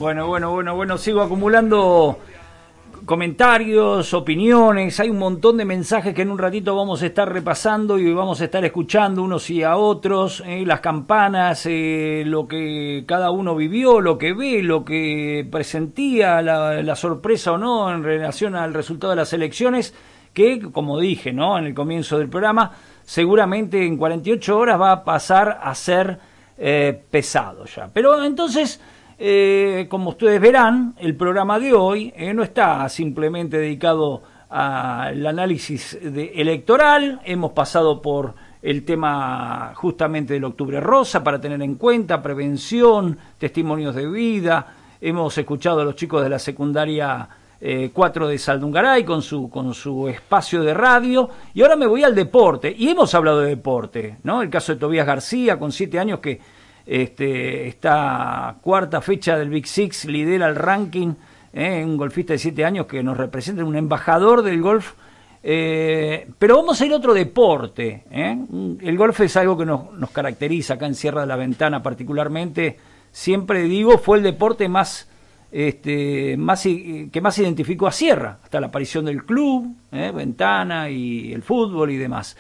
Bueno, sigo acumulando comentarios, opiniones, hay un montón de mensajes que en un ratito vamos a estar repasando y vamos a estar escuchando unos y a otros, las campanas, lo que cada uno vivió, lo que ve, lo que presentía, la sorpresa o no en relación al resultado de las elecciones, que como dije, ¿no?, en el comienzo del programa, seguramente en 48 horas va a pasar a ser pesado ya. Pero entonces, como ustedes verán, el programa de hoy no está simplemente dedicado al análisis electoral. Hemos pasado por el tema justamente del Octubre Rosa para tener en cuenta prevención, testimonios de vida. Hemos escuchado a los chicos de la secundaria 4 de Saldungaray con su espacio de radio, y ahora me voy al deporte, y hemos hablado de deporte, ¿no? El caso de Tobías García, con 7 años, que esta cuarta fecha del Big Six lidera el ranking, un golfista de 7 años que nos representa, un embajador del golf, pero vamos a ir a otro deporte, El golf es algo que nos caracteriza acá en Sierra de la Ventana particularmente. Siempre digo, fue el deporte que más identificó a Sierra, hasta la aparición del club, Ventana, y el fútbol y demás.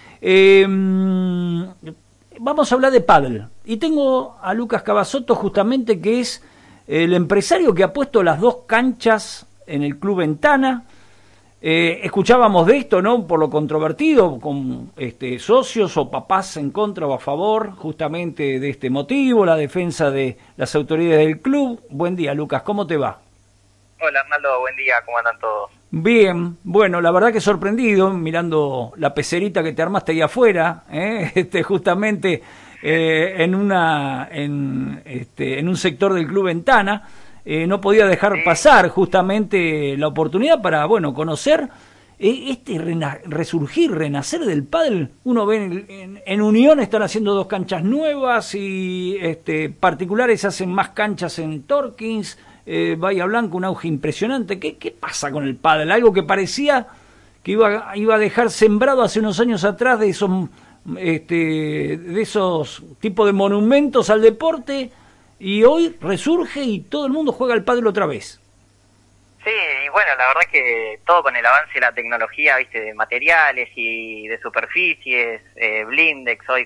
Vamos a hablar de pádel, y tengo a Lucas Cavazotto, justamente, que es el empresario que ha puesto las 2 canchas en el club Ventana. Escuchábamos de esto, ¿no?, por lo controvertido, con socios o papás en contra o a favor justamente de este motivo, la defensa de las autoridades del club. Buen día, Lucas, ¿cómo te va? Hola, Arnaldo, buen día, ¿cómo andan todos? Bien, bueno, la verdad que sorprendido mirando la pecerita que te armaste ahí afuera, justamente en un sector del club Ventana. No podía dejar pasar justamente la oportunidad para, bueno, conocer renacer del pádel. Uno ve en Unión están haciendo 2 canchas nuevas, y particulares hacen más canchas en Torkins, Bahía Blanca, un auge impresionante. ¿Qué pasa con el pádel? Algo que parecía que iba a dejar sembrado hace unos años atrás, de esos tipos de monumentos al deporte, y hoy resurge y todo el mundo juega al pádel otra vez. Sí, y bueno, la verdad que todo con el avance de la tecnología, viste, de materiales y de superficies, Blindex hoy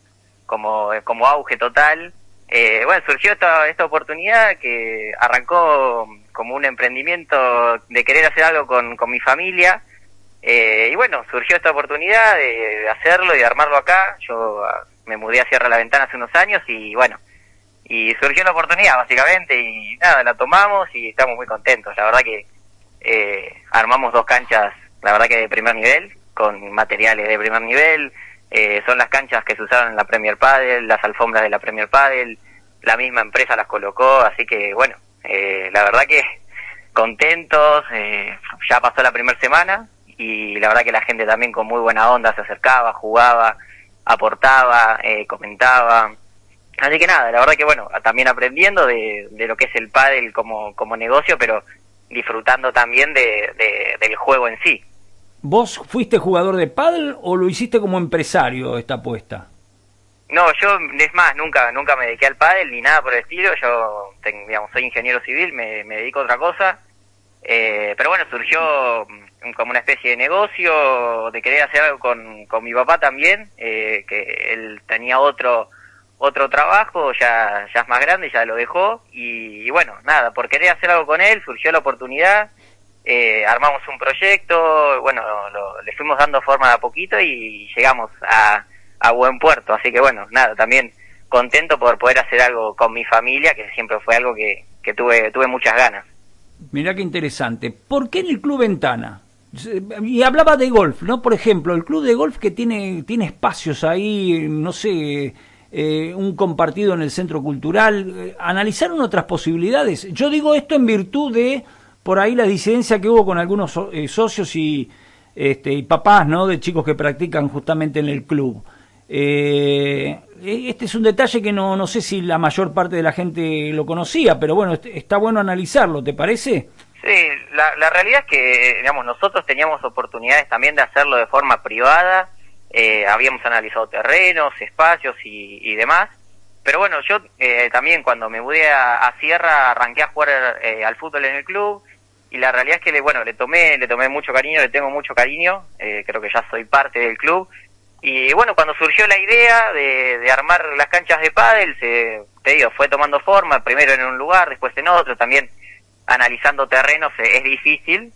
como auge total. Bueno, surgió esta oportunidad que arrancó como un emprendimiento de querer hacer algo con mi familia, y bueno, surgió esta oportunidad de hacerlo y de armarlo acá. Yo me mudé a Sierra de la Ventana hace unos años, y bueno, y surgió la oportunidad básicamente, y nada, la tomamos y estamos muy contentos. La verdad que armamos 2 canchas, la verdad que de primer nivel, con materiales de primer nivel. Son las canchas que se usaron en la Premier Padel, las alfombras de la Premier Padel, la misma empresa las colocó, así que bueno, la verdad que contentos. Ya pasó la primera semana, y la verdad que la gente también con muy buena onda se acercaba, jugaba, aportaba, comentaba. Así que nada, la verdad que bueno, también aprendiendo de lo que es el pádel como negocio, pero disfrutando también del juego en sí. ¿Vos fuiste jugador de pádel o lo hiciste como empresario esta apuesta? No, yo, es más, nunca me dediqué al pádel ni nada por el estilo. Yo, soy ingeniero civil, me dedico a otra cosa. Pero bueno, surgió como una especie de negocio, de querer hacer algo con mi papá también, que él tenía otro trabajo, ya es más grande, ya lo dejó, y bueno, nada, por querer hacer algo con él surgió la oportunidad. Armamos un proyecto, bueno, le fuimos dando forma de a poquito y llegamos a buen puerto. Así que bueno, nada, también contento por poder hacer algo con mi familia, que siempre fue algo que tuve muchas ganas. Mirá qué interesante. ¿Por qué en el Club Ventana? Y hablaba de golf, ¿no? Por ejemplo, el club de golf que tiene espacios ahí, no sé, un compartido en el centro cultural. ¿Analizaron otras posibilidades? Yo digo esto en virtud de, por ahí, la disidencia que hubo con algunos socios y papás, ¿no?, de chicos que practican justamente en el club. Este es un detalle que no sé si la mayor parte de la gente lo conocía, pero bueno, está bueno analizarlo, ¿te parece? Sí, la realidad es que, digamos, nosotros teníamos oportunidades también de hacerlo de forma privada. Habíamos analizado terrenos, espacios y demás, pero bueno, yo también cuando me mudé a Sierra arranqué a jugar al fútbol en el club, y la realidad es que le tomé mucho cariño, le tengo mucho cariño, creo que ya soy parte del club. Y bueno, cuando surgió la idea de armar las canchas de pádel, te digo, fue tomando forma, primero en un lugar, después en otro, también analizando terrenos es difícil,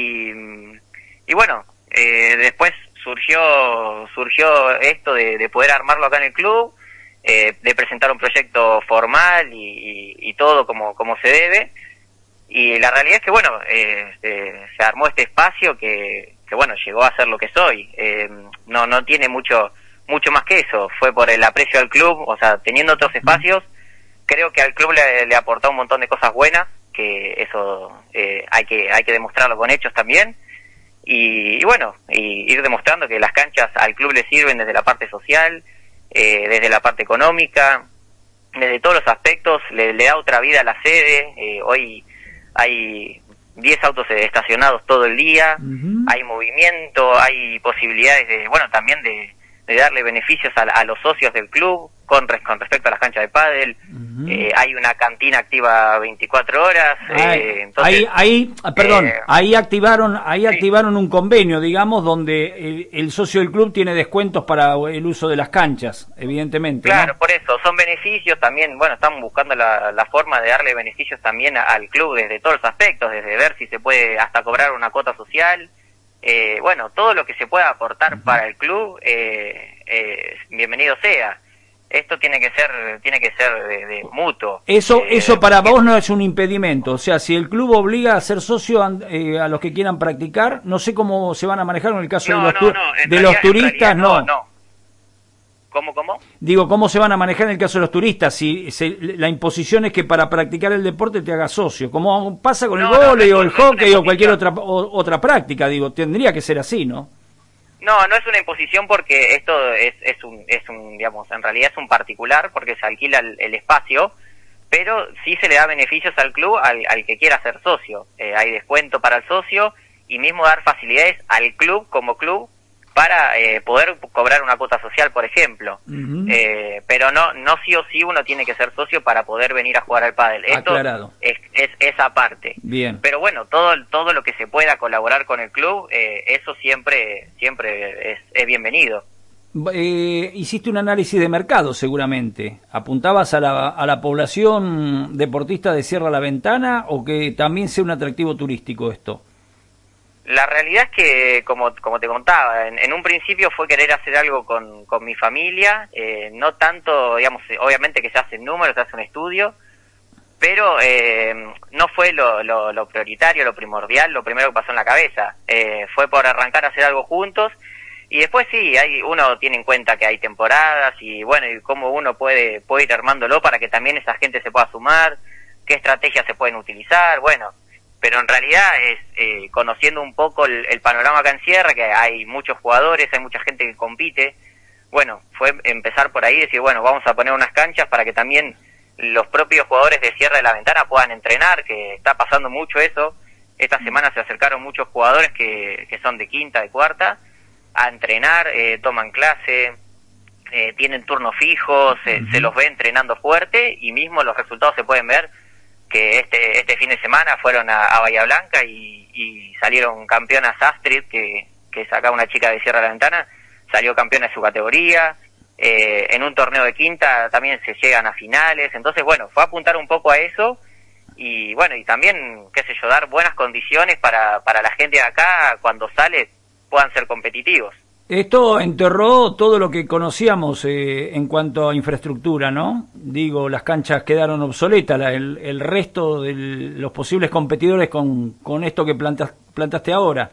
y bueno, después surgió esto de poder armarlo acá en el club, de presentar un proyecto formal y todo como se debe. Y la realidad es que bueno, se armó este espacio que bueno, llegó a ser lo que soy. No tiene mucho más que eso. Fue por el aprecio al club, o sea, teniendo otros espacios, creo que al club le aportó un montón de cosas buenas, que eso hay que demostrarlo con hechos también. Y bueno, ir demostrando que las canchas al club le sirven desde la parte social, desde la parte económica, desde todos los aspectos, le da otra vida a la sede. Hoy hay 10 autos estacionados todo el día, hay movimiento, hay posibilidades bueno, también de darle beneficios a los socios del club con respecto a las canchas de pádel. Hay una cantina activa 24 horas. Entonces, ahí activaron un convenio, digamos, donde el socio del club tiene descuentos para el uso de las canchas, evidentemente. Claro, ¿no? por eso, son beneficios también. Bueno, estamos buscando la forma de darle beneficios también al club desde todos los aspectos, desde ver si se puede hasta cobrar una cuota social. Bueno, todo lo que se pueda aportar para el club, bienvenido sea. Esto tiene que ser de mutuo. Eso para vos no es un impedimento. O sea, si el club obliga a ser socio a los que quieran practicar, no sé cómo se van a manejar en el caso de los turistas, no. ¿Cómo? Digo, ¿cómo se van a manejar en el caso de los turistas? Si la imposición es que para practicar el deporte te hagas socio, como pasa con el vóley o el hockey o cualquier otra práctica, digo, tendría que ser así, ¿no? No es una imposición, porque esto es un digamos, en realidad es un particular, porque se alquila el espacio, pero sí se le da beneficios al club al que quiera ser socio. Hay descuento para el socio, y mismo dar facilidades al club como club para poder cobrar una cuota social, por ejemplo. Pero no sí o sí uno tiene que ser socio para poder venir a jugar al pádel. Esto es esa parte. Bien. Pero bueno, todo lo que se pueda colaborar con el club, eso siempre es bienvenido. Hiciste un análisis de mercado, seguramente. ¿Apuntabas a la población deportista de Sierra La Ventana, o que también sea un atractivo turístico esto? La realidad es que, como te contaba, en un principio fue querer hacer algo con mi familia, no tanto, digamos, obviamente que se hacen números, se hace un estudio, pero no fue lo prioritario, lo primordial, lo primero que pasó en la cabeza. Fue por arrancar a hacer algo juntos, y después sí, uno tiene en cuenta que hay temporadas, y bueno, y cómo uno puede ir armándolo para que también esa gente se pueda sumar, qué estrategias se pueden utilizar, bueno. Pero en realidad es conociendo un poco el panorama acá en Sierra, que hay muchos jugadores, hay mucha gente que compite. Bueno, fue empezar por ahí, decir, bueno, vamos a poner unas canchas para que también los propios jugadores de Sierra de la Ventana puedan entrenar, que está pasando mucho eso. Esta semana se acercaron muchos jugadores que son de quinta, de cuarta, a entrenar, toman clase, tienen turnos fijos, se los ve entrenando fuerte, y mismo los resultados se pueden ver, que este fin de semana fueron a Bahía Blanca y salieron campeonas Astrid, que es acá una chica de Sierra de la Ventana, salió campeona de su categoría. En un torneo de quinta también se llegan a finales. Entonces, bueno, fue a apuntar un poco a eso, y bueno, y también, qué sé yo, dar buenas condiciones para la gente de acá, cuando sale, puedan ser competitivos. Esto enterró todo lo que conocíamos en cuanto a infraestructura, ¿no? Digo, las canchas quedaron obsoletas, el resto de los posibles competidores con esto que plantaste ahora.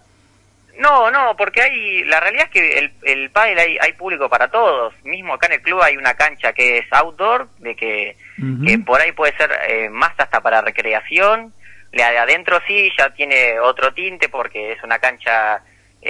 No, porque la realidad es que el pádel hay público para todos. Mismo acá en el club hay una cancha que es outdoor, que por ahí puede ser más hasta para recreación. La de adentro sí ya tiene otro tinte, porque es una cancha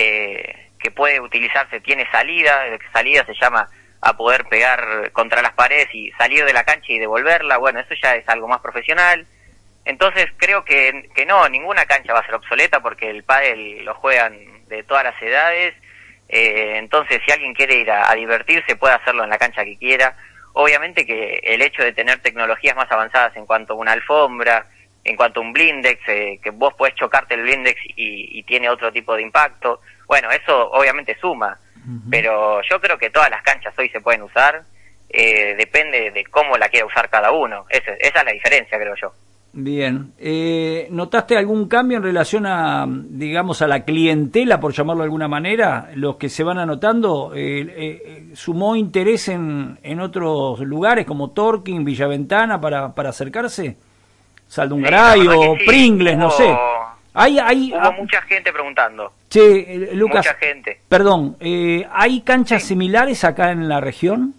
que puede utilizarse, tiene salida se llama a poder pegar contra las paredes y salir de la cancha y devolverla. Bueno, eso ya es algo más profesional. Entonces creo que no, ninguna cancha va a ser obsoleta, porque el pádel lo juegan de todas las edades. Entonces, si alguien quiere ir a divertirse, puede hacerlo en la cancha que quiera. obviamente que el hecho de tener tecnologías más avanzadas en cuanto a una alfombra, en cuanto a un blindex, que vos podés chocarte el blindex y tiene otro tipo de impacto, bueno, eso obviamente suma, pero yo creo que todas las canchas hoy se pueden usar, depende de cómo la quiera usar cada uno, esa es la diferencia, creo yo. Bien, ¿notaste algún cambio en relación a, digamos, a la clientela, por llamarlo de alguna manera? Los que se van anotando, ¿sumó interés en otros lugares como Torquín, Villaventana para acercarse? Saldungaray o sí. Pringles, no sé. Hubo mucha gente preguntando. Che, Lucas, mucha gente. Perdón, ¿hay canchas similares acá en la región?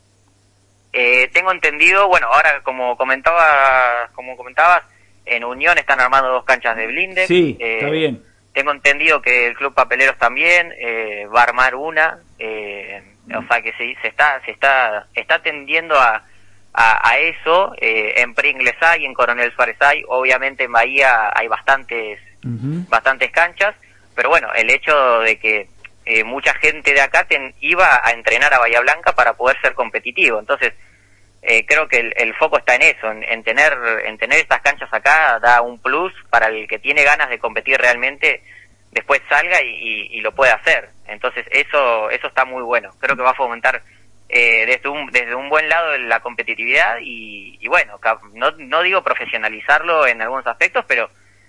Tengo entendido, bueno, ahora como comentabas, en Unión están armando 2 canchas de blindex. Sí, está bien. Tengo entendido que el Club Papeleros también va a armar una, o sea que se está tendiendo a eso. En Pringles hay, en Coronel Suárez hay, obviamente en Bahía hay bastantes canchas, pero bueno, el hecho de que mucha gente de acá iba a entrenar a Bahía Blanca para poder ser competitivo, entonces creo que el foco está en eso, en tener estas canchas acá da un plus para el que tiene ganas de competir realmente, después salga y lo pueda hacer. Entonces eso está muy bueno, creo que va a fomentar desde un buen lado la competitividad y bueno, no digo profesionalizarlo en algunos aspectos, pero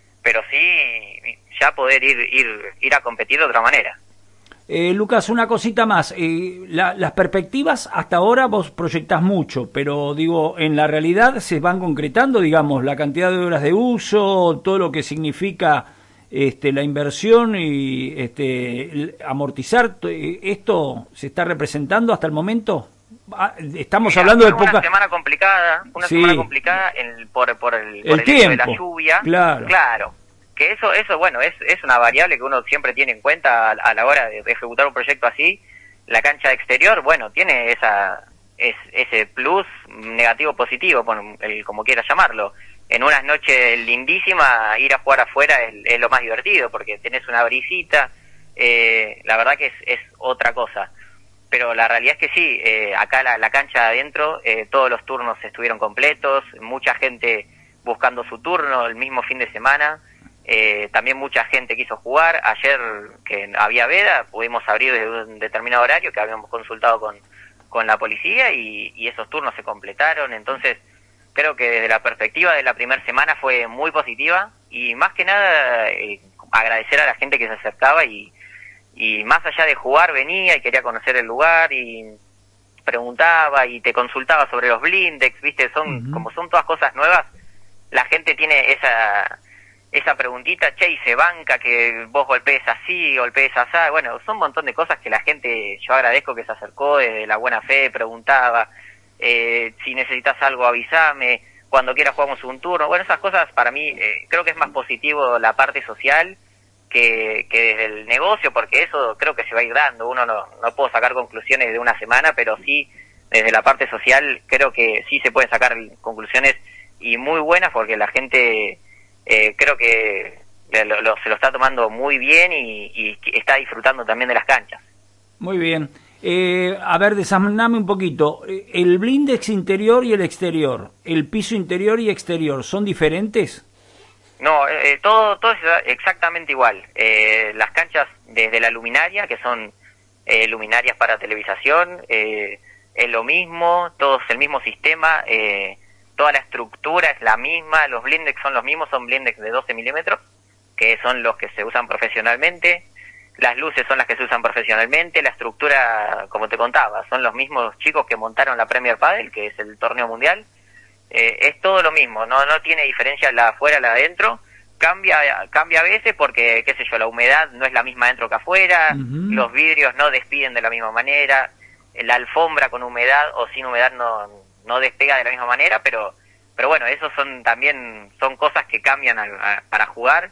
sí ya poder ir a competir de otra manera. Lucas, una cosita más. Las perspectivas hasta ahora vos proyectás mucho, pero digo, en la realidad se van concretando, digamos, la cantidad de horas de uso, todo lo que significa la inversión y amortizar. ¿Esto se está representando hasta el momento? Estamos hablando de poca... Una semana complicada, por el tiempo hecho de la lluvia. Claro. Que eso bueno, es una variable que uno siempre tiene en cuenta a la hora de ejecutar un proyecto así. La cancha exterior, bueno, tiene ese plus negativo positivo, como quieras llamarlo. En unas noches lindísimas, ir a jugar afuera es lo más divertido, porque tenés una brisita, la verdad que es otra cosa. Pero la realidad es que sí, acá la cancha adentro, todos los turnos estuvieron completos, mucha gente buscando su turno el mismo fin de semana. También mucha gente quiso jugar. Ayer que había veda pudimos abrir desde un determinado horario que habíamos consultado con la policía y esos turnos se completaron. Entonces creo que desde la perspectiva de la primera semana fue muy positiva y más que nada agradecer a la gente que se acercaba y más allá de jugar venía y quería conocer el lugar y preguntaba y te consultaba sobre los blindex, viste, como son todas cosas nuevas, la gente tiene esa preguntita, che, y se banca que vos golpees así, golpees así. Bueno, son un montón de cosas que la gente, yo agradezco que se acercó desde la buena fe, preguntaba, si necesitas algo avísame, cuando quieras jugamos un turno. Bueno, esas cosas para mí creo que es más positivo la parte social que desde el negocio, porque eso creo que se va a ir dando. Uno no puedo sacar conclusiones de una semana, pero sí desde la parte social creo que sí se pueden sacar conclusiones y muy buenas, porque la gente creo que se lo está tomando muy bien y está disfrutando también de las canchas. Muy bien. A ver, desarmame un poquito. ¿El blindex interior y el exterior, el piso interior y exterior, son diferentes? No, todo es exactamente igual. Las canchas desde la luminaria, que son luminarias para televisación, es lo mismo, todo es el mismo sistema, toda la estructura es la misma, los blindex son los mismos, son blindex de 12 milímetros, que son los que se usan profesionalmente, las luces son las que se usan profesionalmente, la estructura, como te contaba, son los mismos chicos que montaron la Premier Padel, que es el torneo mundial. Es todo lo mismo, no tiene diferencia la afuera, la adentro. Cambia a veces porque, qué sé yo, la humedad no es la misma adentro que afuera, los vidrios no despiden de la misma manera, la alfombra con humedad o sin humedad no despega de la misma manera, pero bueno, esos son cosas que cambian para jugar,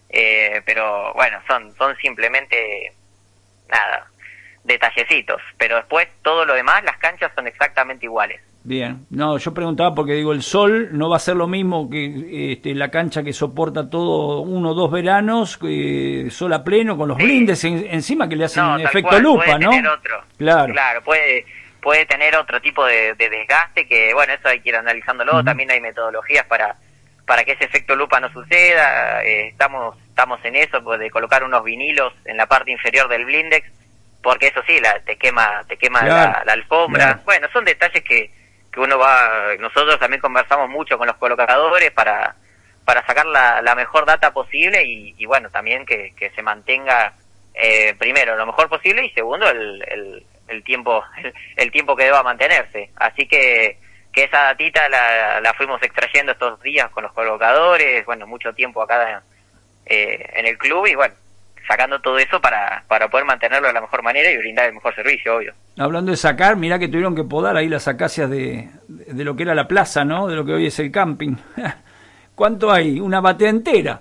pero bueno, son simplemente nada, detallecitos, pero después todo lo demás, las canchas son exactamente iguales. Bien, no, yo preguntaba porque digo, el sol no va a ser lo mismo que la cancha que soporta todo 1 o 2 veranos, sol a pleno, con los blindes encima que le hacen efecto lupa, ¿no? Otro. Claro, puede puede tener otro tipo de desgaste que, bueno, eso hay que ir analizándolo. También hay metodologías para que ese efecto lupa no suceda. Estamos en eso, pues, de colocar unos vinilos en la parte inferior del blindex, porque eso sí, te quema Claro, la alfombra. claro. Bueno, son detalles que nosotros también conversamos mucho con los colocadores para sacar la mejor data posible y bueno, también que se mantenga, primero, lo mejor posible, y segundo, el tiempo que deba mantenerse. Así que esa datita la fuimos extrayendo estos días con los colocadores, bueno, mucho tiempo acá en el club, y bueno, sacando todo eso para poder mantenerlo de la mejor manera y brindar el mejor servicio, obvio. Hablando de sacar, mirá que tuvieron que podar ahí las acacias de lo que era la plaza, ¿no? De lo que hoy es el camping. ¿Cuánto hay? Una batea entera.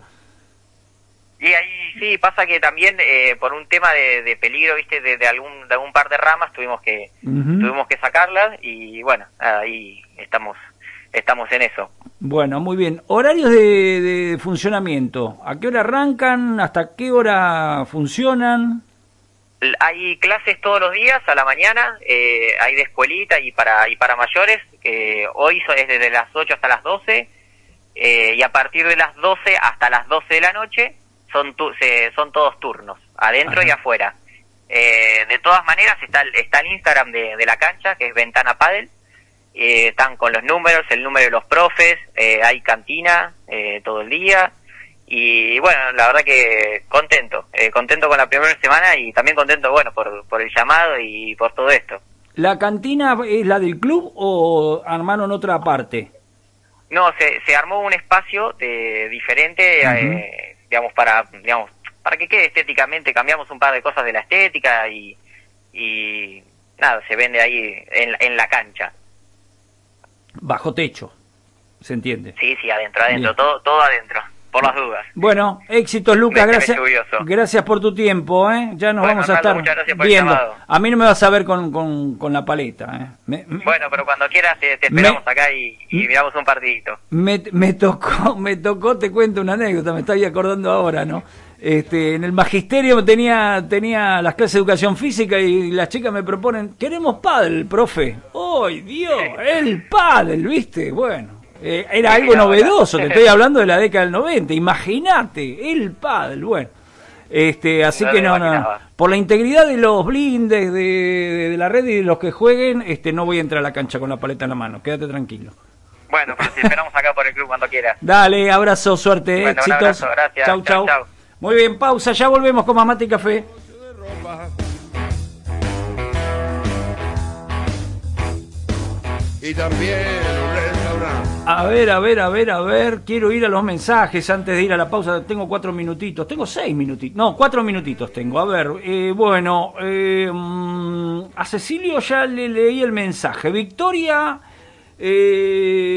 Y ahí sí, pasa que también por un tema de peligro, viste, de algún par de ramas tuvimos que sacarlas, y bueno, ahí estamos en eso. Bueno, muy bien. Horarios de funcionamiento. ¿A qué hora arrancan? ¿Hasta qué hora funcionan? Hay clases todos los días a la mañana, hay de escuelita y para mayores. Hoy es desde las 8 hasta las 12, y a partir de las 12 hasta las 12 de la noche son todos turnos, adentro y afuera. De todas maneras está el Instagram de la cancha, que es Ventana Padel. Están con los números, el número de los profes, hay cantina todo el día, y bueno, la verdad que contento con la primera semana, y también contento, bueno, por el llamado y por todo esto. ¿La cantina es la del club o armaron otra parte? No, se armó un espacio diferente, digamos, para que quede estéticamente. Cambiamos un par de cosas de la estética y nada, se vende ahí en la cancha. Bajo techo, ¿se entiende? Sí, adentro, todo adentro, por las dudas. Bueno, éxitos, Lucas, Méteme gracias. lluvioso. Gracias por tu tiempo, ¿eh? Ya nos Bueno, vamos a Arnaldo, estar muchas gracias por el viendo. llamado. A mí no me vas a ver con la paleta, ¿eh? Bueno, pero cuando quieras te esperamos acá y miramos un partidito. Me tocó, te cuento una anécdota, me estoy acordando ahora, ¿no? En el magisterio tenía las clases de educación física y las chicas me proponen, queremos pádel, profe. ¡Ay, Dios! El pádel, ¿viste? Bueno, era algo novedoso, te estoy hablando de la década del 90, imagínate, el pádel, bueno. Así que no, por la integridad de los blindes, de la red y de los que jueguen, no voy a entrar a la cancha con la paleta en la mano, quédate tranquilo. Bueno, pues te esperamos acá por el club cuando quieras. Dale, abrazo, suerte, bueno, éxitos. Un abrazo, gracias. Chau, chau. Chau. Muy bien, pausa, ya volvemos con más mate y café. Y también un restaurante. A ver, quiero ir a los mensajes antes de ir a la pausa. Tengo 4 minutitos, tengo 6 minutitos, no, 4 minutitos tengo. A ver, bueno, a Cecilio ya le leí el mensaje. Victoria...